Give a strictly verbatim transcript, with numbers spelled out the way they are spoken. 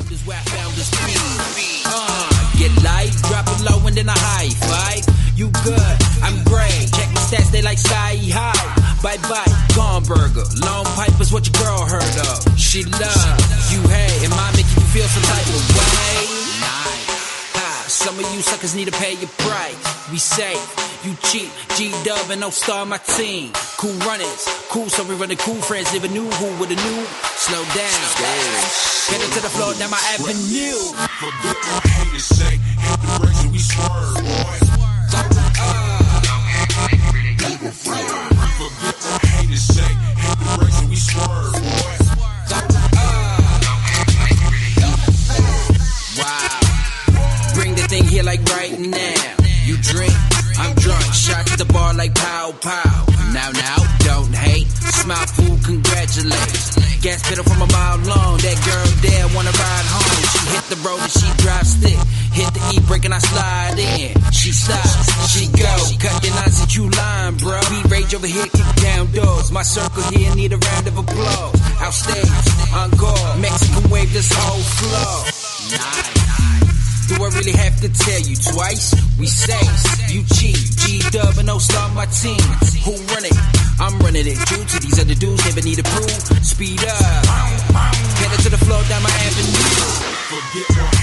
sound is where I found the speed. Uh, get light, drop it low and then a high five. You good, I'm great. Check my stats, they like sky high. Bye bye, gone burger. Long pipe is what your girl heard of. She loves you, hey, am I making you feel some type of way? Nice. Ha, some of you suckers need to pay your price. We safe, you cheat. G-Dub and no-star my team. Cool runners, cool, so we running cool friends. Never knew who would have knew. Slow down, get it to the floor, down my avenue. Forget what haters say, hit the brakes and we swerve, boy. Forget what haters say, hit the brakes and we swerve, boy. Wow, bring the thing here like right now. You drink, I'm drunk, shot to the bar like pow pow. Now now, don't hate, smile fool, congratulate. Gas pedal from a mile long, that girl there wanna ride home. She hit the road and she drive stick, hit the E-brake and I slide in. She stops, she go, cut your nonsense, you lying, bro. We rage over here, kick down doors. My circle here need a round of applause. Outstage, encore, Mexican wave this whole floor. Nice. Do I really have to tell you twice? We say, you cheat, G-Dub and no-star my team. Who run it? I'm running it. Due to these other dudes, never need a proof. Speed up, get it to the floor down my avenue. Forget what